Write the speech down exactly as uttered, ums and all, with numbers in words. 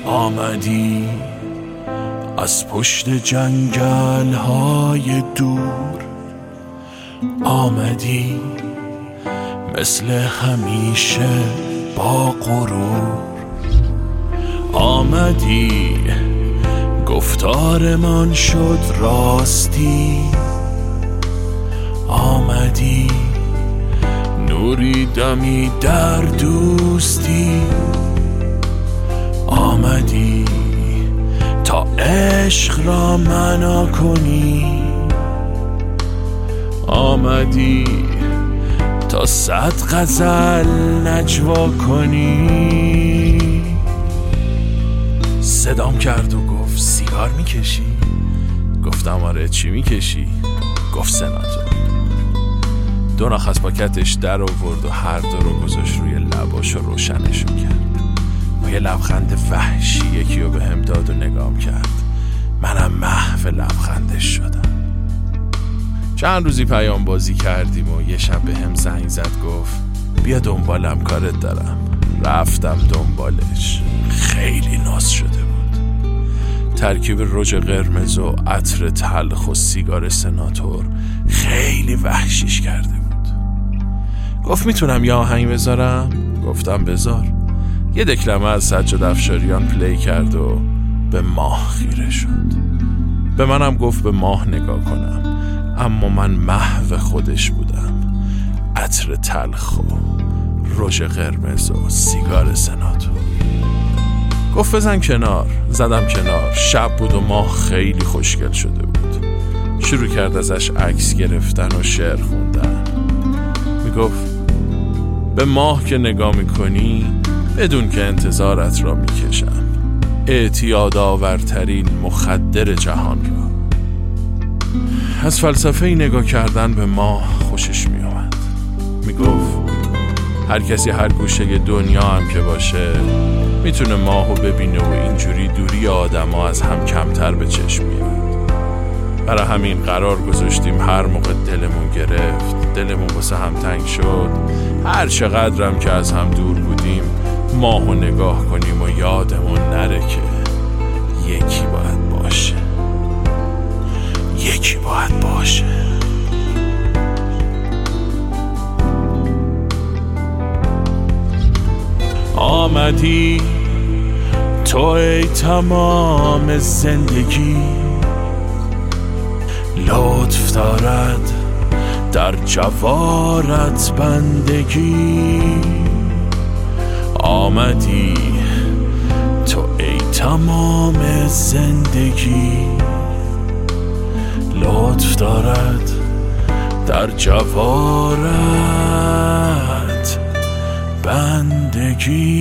آمدی از پشت جنگل های دور، آمدی مثل همیشه با غرور، آمدی گفتارمان شد راستی، آمدی نوری دمی در دوستی، آمدی تا عشق را معنا کنی، آمدی تا صد غزل نجوا کنی. صدام کرد و گفت سیگار میکشی؟ گفتم آره. چی میکشی؟ گفت سناتور. دو نخ از پاکتش در آورد و هر دو رو گذاشت روی لباش و روشنشون کرد. با یه لبخند وحشی یکی رو به هم داد و نگام کرد. منم محو لبخندش شدم. چند روزی پیام بازی کردیم و یه شب به هم زنگ زد، گفت بیا دنبالم، کارت دارم. رفتم دنبالش. خیلی ناز شده بود. ترکیب رژ قرمز و عطر تلخ و سیگار سناتور خیلی وحشیش کرده بود. گفت میتونم یه آهنگ بذارم؟ گفتم بذار. یه دکلمه از سجاد افشاریان پلی کرد و به ماه خیره شد. به منم گفت به ماه نگاه کنم، اما من محو خودش بودم. عطر تلخ و رژ قرمز و سیگار سناتور. گفت بزن کنار. زدم کنار. شب بود و ماه خیلی خوشگل شده بود. شروع کرد ازش عکس گرفتن و شعر خوندن. میگفت به ماه که نگاه میکنی بدون که انتظارت را میکشم، اعتیاد آورترین مخدر جهان را. از فلسفه نگاه کردن به ماه خوشش می آمد. می گفت هر کسی هر گوشه دنیا هم که باشه میتونه ماهو ببینه و اینجوری دوری آدم ها از هم کمتر به چشم میاد. برای همین قرار گذاشتیم هر موقع دلمون گرفت، دلمون واسه هم تنگ شد، هر چقدرم که از هم دور بودیم ماهو نگاه کنیم و یادمون نره که یکی باید باشه، یکی باید باشه. آمدی تو ای تمام زندگی، لطف دارد در جوارت بندگی. آمدی تو ای تمام زندگی، لطف دارد در جوارت بندگی.